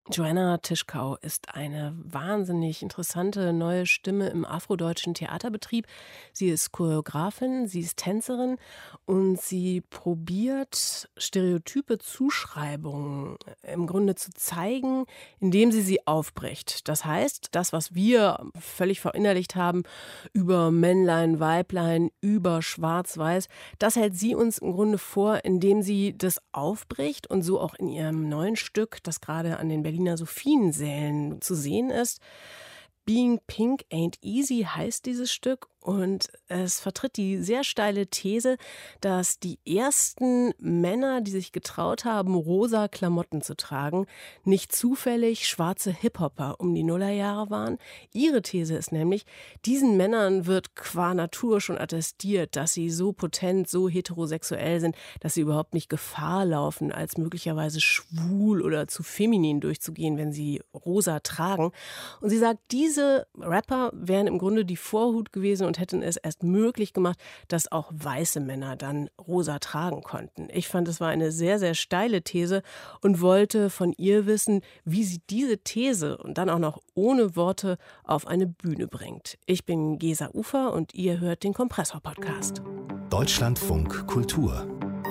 Joanna Tischkau ist eine wahnsinnig interessante neue Stimme im afrodeutschen Theaterbetrieb. Sie ist Choreografin, sie ist Tänzerin und sie probiert, stereotype Zuschreibungen im Grunde zu zeigen, indem sie aufbricht. Das heißt, das, was wir völlig verinnerlicht haben über Männlein, Weiblein, über Schwarz-Weiß, das hält sie uns im Grunde vor, indem sie das aufbricht und so auch in ihrem neuen Stück, das gerade an den Berliner Sophiensälen zu sehen ist. Being Pink Ain't Easy heißt dieses Stück und es vertritt die sehr steile These, dass die ersten Männer, die sich getraut haben, rosa Klamotten zu tragen, nicht zufällig schwarze Hip-Hopper um die Nullerjahre waren. Ihre These ist nämlich, diesen Männern wird qua Natur schon attestiert, dass sie so potent, so heterosexuell sind, dass sie überhaupt nicht Gefahr laufen, als möglicherweise schwul oder zu feminin durchzugehen, wenn sie rosa tragen. Und sie sagt, diese Rapper wären im Grunde die Vorhut gewesen und hätten es erst möglich gemacht, dass auch weiße Männer dann rosa tragen konnten. Ich fand, es war eine sehr, sehr steile These und wollte von ihr wissen, wie sie diese These und dann auch noch ohne Worte auf eine Bühne bringt. Ich bin Gesa Ufer und ihr hört den Kompressor-Podcast. Deutschlandfunk Kultur.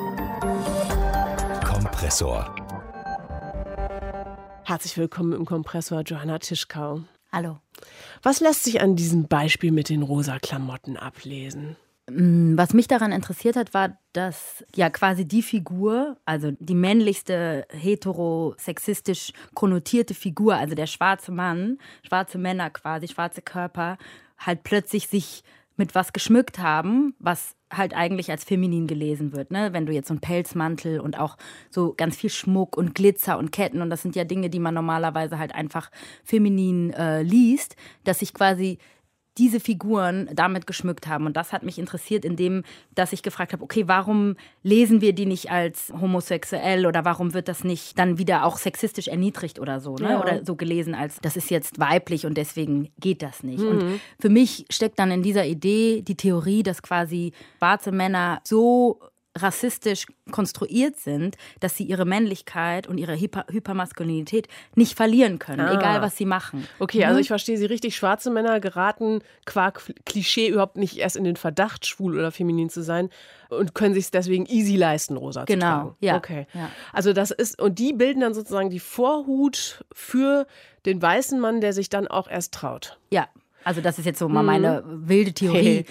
Kompressor. Herzlich willkommen im Kompressor, Joanna Tischkau. Hallo. Was lässt sich an diesem Beispiel mit den rosa Klamotten ablesen? Was mich daran interessiert hat, war, dass ja quasi die Figur, also die männlichste heterosexistisch konnotierte Figur, also der schwarze Mann, schwarze Männer quasi, schwarze Körper, halt plötzlich sich mit was geschmückt haben, was halt eigentlich als feminin gelesen wird, ne? Wenn du jetzt so einen Pelzmantel und auch so ganz viel Schmuck und Glitzer und Ketten, und das sind ja Dinge, die man normalerweise halt einfach feminin liest, dass sich quasi diese Figuren damit geschmückt haben. Und das hat mich interessiert, indem, dass ich gefragt habe, okay, warum lesen wir die nicht als homosexuell oder warum wird das nicht dann wieder auch sexistisch erniedrigt oder so, ne? Ja. Oder so gelesen als, das ist jetzt weiblich und deswegen geht das nicht. Und für mich steckt dann in dieser Idee die Theorie, dass quasi schwarze Männer so rassistisch konstruiert sind, dass sie ihre Männlichkeit und ihre Hypermaskulinität nicht verlieren können, egal was sie machen. Okay, also ich verstehe Sie richtig. Schwarze Männer geraten qua Klischee überhaupt nicht erst in den Verdacht, schwul oder feminin zu sein und können sich es deswegen easy leisten, rosa zu tragen. Genau, ja. Okay. Ja. Also das ist, und die bilden dann sozusagen die Vorhut für den weißen Mann, der sich dann auch erst traut. Ja. Also das ist jetzt so mal meine wilde Theorie.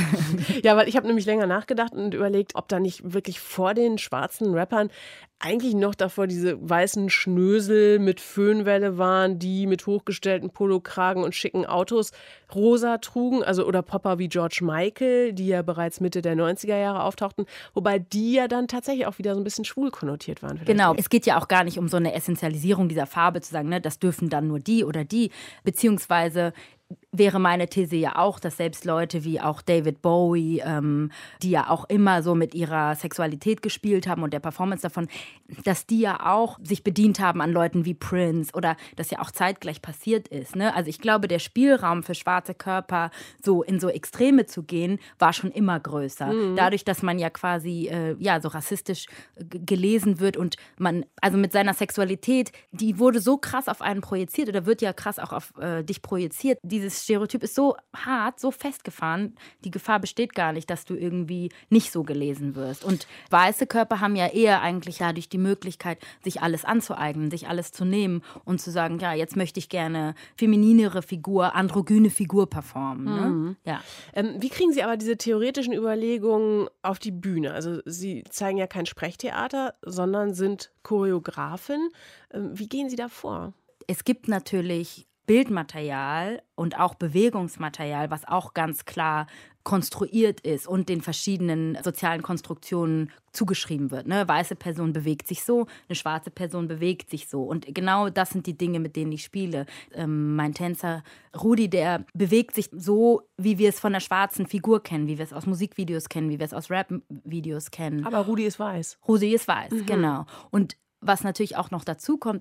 Ja, weil ich habe nämlich länger nachgedacht und überlegt, ob da nicht wirklich vor den schwarzen Rappern eigentlich noch davor diese weißen Schnösel mit Föhnwelle waren, die mit hochgestellten Polokragen und schicken Autos rosa trugen, also oder Popper wie George Michael, die ja bereits Mitte der 90er Jahre auftauchten, wobei die ja dann tatsächlich auch wieder so ein bisschen schwul konnotiert waren. Genau, es geht ja auch gar nicht um so eine Essentialisierung dieser Farbe, zu sagen, ne, das dürfen dann nur die oder die, beziehungsweise wäre meine These ja auch, dass selbst Leute wie auch David Bowie, die ja auch immer so mit ihrer Sexualität gespielt haben und der Performance davon, dass die ja auch sich bedient haben an Leuten wie Prince oder das ja auch zeitgleich passiert ist. Ne? Also ich glaube, der Spielraum für schwarze Körper, so in so Extreme zu gehen, war schon immer größer. Dadurch, dass man ja quasi so rassistisch gelesen wird und man, also mit seiner Sexualität, die wurde so krass auf einen projiziert oder wird ja krass auch auf dich projiziert. Dieses Stereotyp ist so hart, so festgefahren, die Gefahr besteht gar nicht, dass du irgendwie nicht so gelesen wirst. Und weiße Körper haben ja eher eigentlich dadurch die Möglichkeit, sich alles anzueignen, sich alles zu nehmen und zu sagen, ja, jetzt möchte ich gerne femininere Figur, androgyne Figur performen. Ne? Ja. Wie kriegen Sie aber diese theoretischen Überlegungen auf die Bühne? Also Sie zeigen ja kein Sprechtheater, sondern sind Choreografin. Wie gehen Sie da vor? Es gibt natürlich Bildmaterial und auch Bewegungsmaterial, was auch ganz klar konstruiert ist und den verschiedenen sozialen Konstruktionen zugeschrieben wird. Ne? Weiße Person bewegt sich so, eine schwarze Person bewegt sich so. Und genau das sind die Dinge, mit denen ich spiele. Mein Tänzer Rudi, der bewegt sich so, wie wir es von der schwarzen Figur kennen, wie wir es aus Musikvideos kennen, wie wir es aus Rap-Videos kennen. Aber Rudi ist weiß. Rudi ist weiß, genau. Und was natürlich auch noch dazu kommt, ist,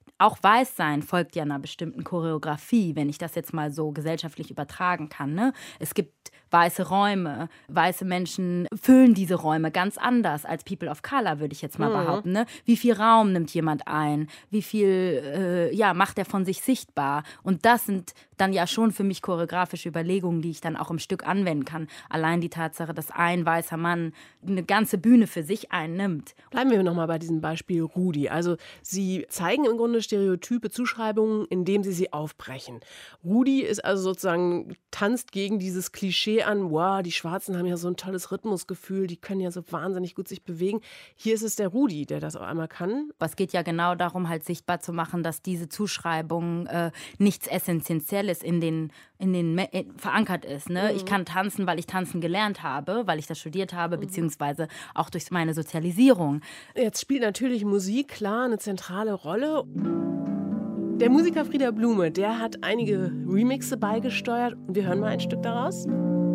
auch Weißsein folgt ja einer bestimmten Choreografie, wenn ich das jetzt mal so gesellschaftlich übertragen kann. Ne? Es gibt weiße Räume, weiße Menschen füllen diese Räume ganz anders als People of Color, würde ich jetzt mal behaupten. Ne? Wie viel Raum nimmt jemand ein? Wie viel macht er von sich sichtbar? Und das sind dann ja schon für mich choreografische Überlegungen, die ich dann auch im Stück anwenden kann. Allein die Tatsache, dass ein weißer Mann eine ganze Bühne für sich einnimmt. Bleiben wir nochmal bei diesem Beispiel Rudi. Also Sie zeigen im Grunde stereotype Zuschreibungen, indem Sie sie aufbrechen. Rudi ist also sozusagen, tanzt gegen dieses Klischee an, wow, die Schwarzen haben ja so ein tolles Rhythmusgefühl, die können ja so wahnsinnig gut sich bewegen. Hier ist es der Rudi, der das auf einmal kann. Aber es geht ja genau darum, halt sichtbar zu machen, dass diese Zuschreibung nichts Essentielles verankert ist. Ne? Ich kann tanzen, weil ich tanzen gelernt habe, weil ich das studiert habe, beziehungsweise auch durch meine Sozialisierung. Jetzt spielt natürlich Musik, klar, eine zentrale Rolle. Der Musiker Frieder Blume, der hat einige Remixe beigesteuert und wir hören mal ein Stück daraus.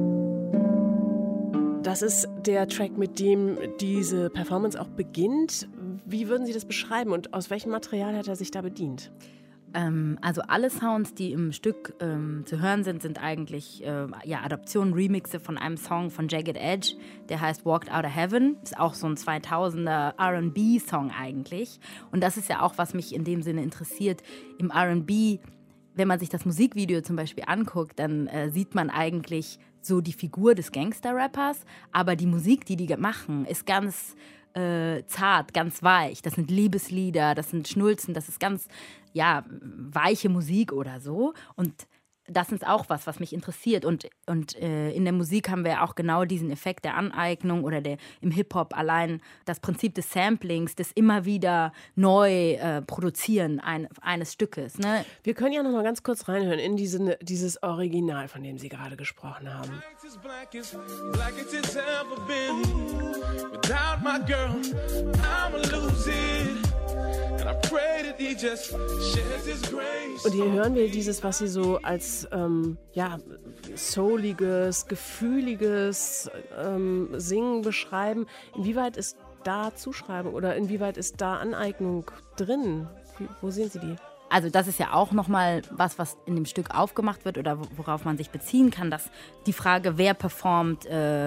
Das ist der Track, mit dem diese Performance auch beginnt. Wie würden Sie das beschreiben und aus welchem Material hat er sich da bedient? Also alle Sounds, die im Stück zu hören sind eigentlich Adaptionen, Remixe von einem Song von Jagged Edge, der heißt Walked Out of Heaven. Ist auch so ein 2000er R&B-Song eigentlich. Und das ist ja auch, was mich in dem Sinne interessiert. Im R&B, wenn man sich das Musikvideo zum Beispiel anguckt, dann sieht man eigentlich so die Figur des Gangster-Rappers, aber die Musik, die machen, ist ganz zart, ganz weich. Das sind Liebeslieder, das sind Schnulzen, das ist ganz, weiche Musik oder so. Und das ist auch was mich interessiert. Und in der Musik haben wir auch genau diesen Effekt der Aneignung oder im Hip-Hop allein das Prinzip des Samplings, des immer wieder neu Produzieren eines Stückes. Ne? Wir können ja noch mal ganz kurz reinhören in dieses Original, von dem Sie gerade gesprochen haben. Und hier hören wir dieses, was Sie so als souliges, gefühliges Singen beschreiben. Inwieweit ist da Zuschreibung oder inwieweit ist da Aneignung drin? Wo sehen Sie die? Also das ist ja auch nochmal was in dem Stück aufgemacht wird oder worauf man sich beziehen kann, dass die Frage, wer performt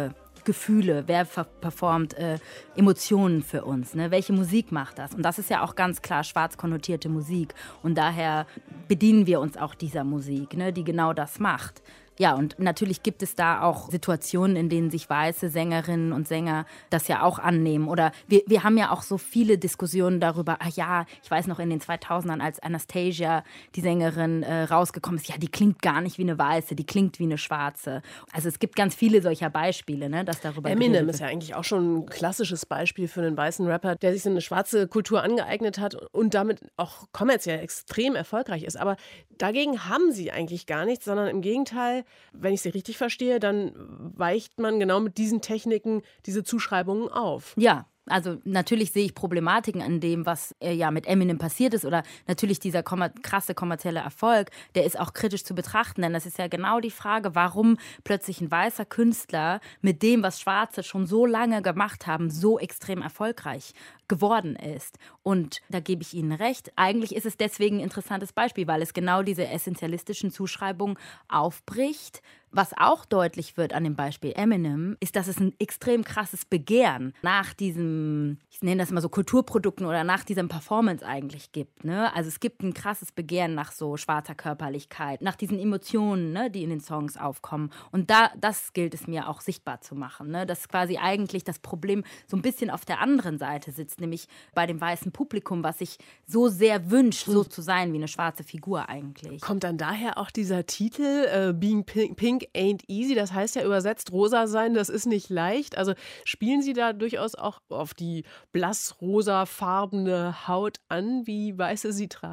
Gefühle, wer performt Emotionen für uns, ne? Welche Musik macht das? Und das ist ja auch ganz klar schwarz konnotierte Musik und daher bedienen wir uns auch dieser Musik, ne? Die genau das macht. Ja, und natürlich gibt es da auch Situationen, in denen sich weiße Sängerinnen und Sänger das ja auch annehmen. Oder wir haben ja auch so viele Diskussionen darüber, ich weiß noch in den 2000ern, als Anastasia, die Sängerin, rausgekommen ist, die klingt gar nicht wie eine Weiße, die klingt wie eine Schwarze. Also es gibt ganz viele solcher Beispiele, ne, dass darüber Eminem ist ja eigentlich auch schon ein klassisches Beispiel für einen weißen Rapper, der sich so eine schwarze Kultur angeeignet hat und damit auch kommerziell extrem erfolgreich ist. Aber dagegen haben sie eigentlich gar nichts, sondern im Gegenteil, wenn ich sie richtig verstehe, dann weicht man genau mit diesen Techniken diese Zuschreibungen auf. Ja. Also natürlich sehe ich Problematiken an dem, was mit Eminem passiert ist oder natürlich dieser krasse kommerzielle Erfolg, der ist auch kritisch zu betrachten, denn das ist ja genau die Frage, warum plötzlich ein weißer Künstler mit dem, was Schwarze schon so lange gemacht haben, so extrem erfolgreich geworden ist. Und da gebe ich Ihnen recht. Eigentlich ist es deswegen ein interessantes Beispiel, weil es genau diese essentialistischen Zuschreibungen aufbricht. Was auch deutlich wird an dem Beispiel Eminem, ist, dass es ein extrem krasses Begehren nach diesem, ich nenne das mal so Kulturprodukten oder nach diesem Performance eigentlich gibt. Ne? Also es gibt ein krasses Begehren nach so schwarzer Körperlichkeit, nach diesen Emotionen, ne, die in den Songs aufkommen. Und das gilt es mir auch sichtbar zu machen. Ne? Dass quasi eigentlich das Problem so ein bisschen auf der anderen Seite sitzt, nämlich bei dem weißen Publikum, was sich so sehr wünscht, so zu sein wie eine schwarze Figur eigentlich. Kommt dann daher auch dieser Titel, Being Pink ain't easy, das heißt ja übersetzt, rosa sein, das ist nicht leicht. Also spielen Sie da durchaus auch auf die blassrosafarbene Haut an, wie Weiße sie tragen?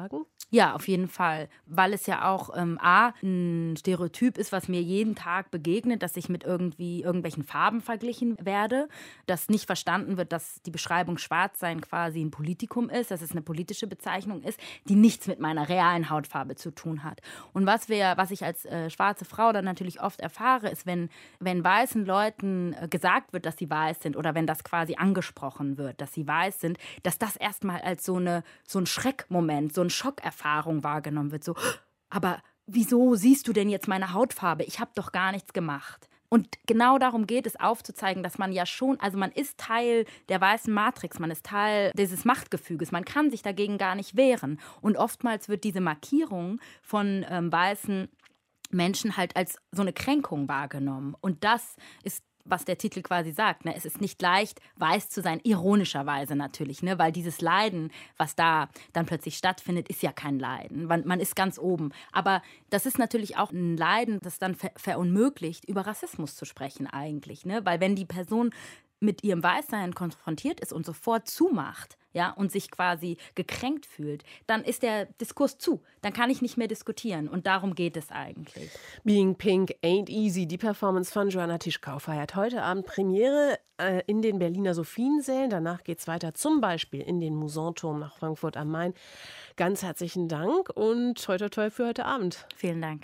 Ja, auf jeden Fall, weil es ja auch A, ein Stereotyp ist, was mir jeden Tag begegnet, dass ich mit irgendwelchen Farben verglichen werde, dass nicht verstanden wird, dass die Beschreibung Schwarzsein quasi ein Politikum ist, dass es eine politische Bezeichnung ist, die nichts mit meiner realen Hautfarbe zu tun hat. Und was ich als schwarze Frau dann natürlich oft erfahre, ist, wenn weißen Leuten gesagt wird, dass sie weiß sind oder wenn das quasi angesprochen wird, dass sie weiß sind, dass das erstmal als so ein Schreckmoment, so ein Schockerfahrung wahrgenommen wird. So, aber wieso siehst du denn jetzt meine Hautfarbe? Ich habe doch gar nichts gemacht. Und genau darum geht es, aufzuzeigen, dass man ja schon, also man ist Teil der weißen Matrix, man ist Teil dieses Machtgefüges, man kann sich dagegen gar nicht wehren. Und oftmals wird diese Markierung von weißen Menschen halt als so eine Kränkung wahrgenommen. Und das ist, was der Titel quasi sagt, ne? Es ist nicht leicht, weiß zu sein, ironischerweise natürlich, ne? Weil dieses Leiden, was da dann plötzlich stattfindet, ist ja kein Leiden. Man ist ganz oben. Aber das ist natürlich auch ein Leiden, das dann verunmöglicht, über Rassismus zu sprechen eigentlich, ne? Weil wenn die Person mit ihrem Weißsein konfrontiert ist und sofort zumacht, ja, und sich quasi gekränkt fühlt, dann ist der Diskurs zu. Dann kann ich nicht mehr diskutieren. Und darum geht es eigentlich. Being Pink Ain't Easy, die Performance von Joanna Tischkau, feiert heute Abend Premiere in den Berliner Sophiensälen. Danach geht es weiter zum Beispiel in den Musanturm nach Frankfurt am Main. Ganz herzlichen Dank und toi toi toi für heute Abend. Vielen Dank.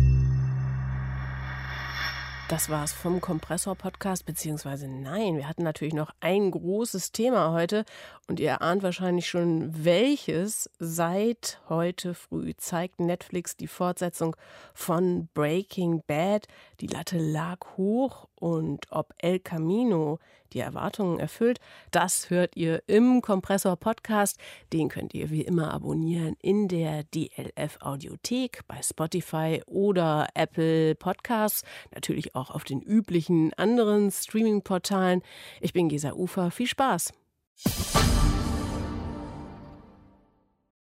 Das war's vom Kompressor-Podcast, beziehungsweise nein, wir hatten natürlich noch ein großes Thema heute und ihr ahnt wahrscheinlich schon welches. Seit heute früh zeigt Netflix die Fortsetzung von Breaking Bad. Die Latte lag hoch und ob El Camino die Erwartungen erfüllt, das hört ihr im Kompressor-Podcast. Den könnt ihr wie immer abonnieren in der DLF-Audiothek, bei Spotify oder Apple Podcasts, natürlich auch auf den üblichen anderen Streaming-Portalen. Ich bin Gesa Ufer, viel Spaß!